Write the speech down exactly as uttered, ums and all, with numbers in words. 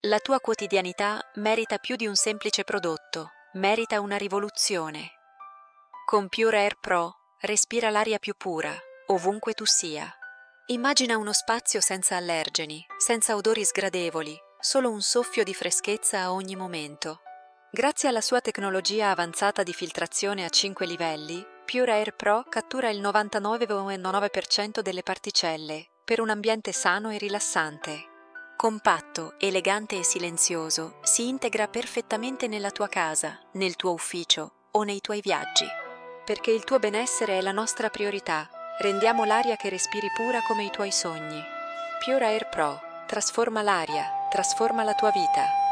La tua quotidianità merita più di un semplice prodotto, merita una rivoluzione. Con Pure Air Pro respira l'aria più pura, ovunque tu sia. Immagina uno spazio senza allergeni, senza odori sgradevoli, solo un soffio di freschezza a ogni momento. Grazie alla sua tecnologia avanzata di filtrazione a cinque livelli, Pure Air Pro cattura il novantanove virgola nove per cento delle particelle, per un ambiente sano e rilassante. Compatto, elegante e silenzioso, si integra perfettamente nella tua casa, nel tuo ufficio o nei tuoi viaggi. Perché il tuo benessere è la nostra priorità, rendiamo l'aria che respiri pura come i tuoi sogni. Pure Air Pro trasforma l'aria, trasforma la tua vita.